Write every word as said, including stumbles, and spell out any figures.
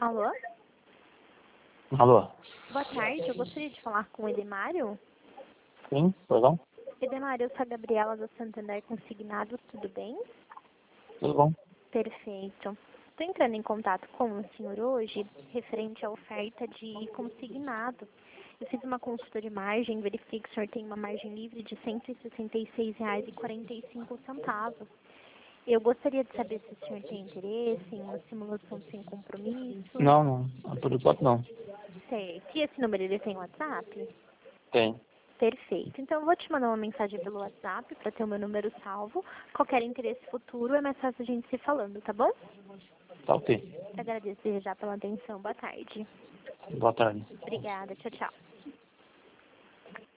Alô? Alô? Boa tarde, eu gostaria de falar com o Edemário. Sim, perdão? Edemário, eu sou a Gabriela do Santander Consignado, tudo bem? Tudo bom? Perfeito. Estou entrando em contato com o senhor hoje, referente à oferta de consignado. Eu fiz uma consulta de margem, verifiquei que o senhor tem uma margem livre de cento e sessenta e seis reais e quarenta e cinco centavos. Eu gostaria de saber se o senhor tem interesse em uma simulação sem compromisso. Não, não. Por enquanto não. Certo. E esse número, ele tem WhatsApp? Tem. Perfeito. Então, eu vou te mandar uma mensagem pelo WhatsApp para ter o meu número salvo. Qualquer interesse futuro, é mais fácil a gente se falando, tá bom? Tá ok. Agradeço desde já pela atenção. Boa tarde. Boa tarde. Obrigada. Tchau, tchau.